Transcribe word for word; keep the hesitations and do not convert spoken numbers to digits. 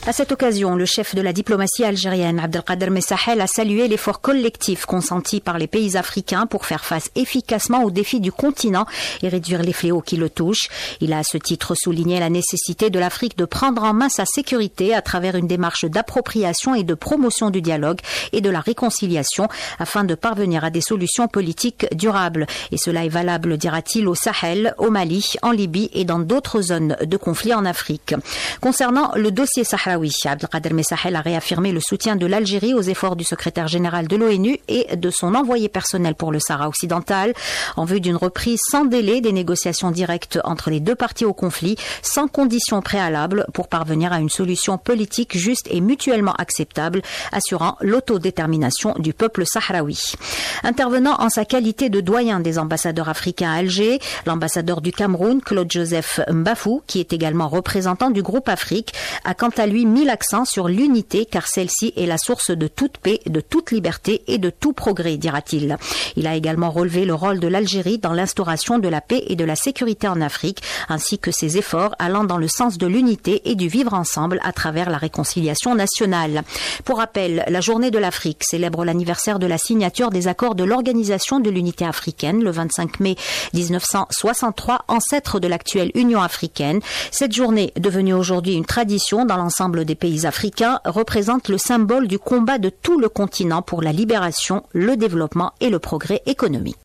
À cette occasion, le chef de la diplomatie algérienne, Abdelkader Messahel, a salué l'effort collectif consenti par les pays africains pour faire face efficacement aux défis du continent et réduire les fléaux qui le touchent. Il a à ce titre souligné la nécessité de l'Afrique de prendre en main sa sécurité à travers une démarche d'appropriation et de promotion du dialogue et de la réconciliation afin de parvenir à des solutions politiques durables. Et cela est valable, dira-t-il, au Sahel, au Mali, en Libye et dans d'autres zones de conflit en Afrique. Concernant le dossier sahraoui, Abdelkader Messahel a réaffirmé le soutien de l'Algérie aux efforts du secrétaire général de l'ONU et de son envoyé personnel pour le Sahara occidental en vue d'une reprise sans délai des négociations directes entre les deux parties au conflit, sans conditions préalables pour parvenir à une solution politique juste et mutuellement acceptable, assurant l'autodétermination du peuple sahraoui. Intervenant en sa qualité de doyen des ambassadeurs africains à Alger, l'ambassadeur du Cameroun, Claude-Joseph Mbafou, qui est également représentant du groupe Afrique, a quant à lui mis l'accent sur l'unité car celle-ci est la source de toute paix, de toute liberté et de tout progrès, dira-t-il. Il a également relevé le rôle de l'Algérie dans l'instauration de la paix et de la sécurité en Afrique, ainsi que ses efforts allant dans le sens de l'unité et du vivre ensemble à travers la réconciliation nationale. Pour rappel, la Journée de l'Afrique célèbre l'anniversaire de la signature des accords de l'Organisation de l'Unité africaine le vingt-cinq mai mille neuf cent soixante-trois, ancêtre de l'actuelle Union africaine. Cette journée, devenue aujourd'hui une tradition dans l'ensemble des pays africains, représente le symbole du combat de tout le continent pour la libération, le développement et le progrès économique.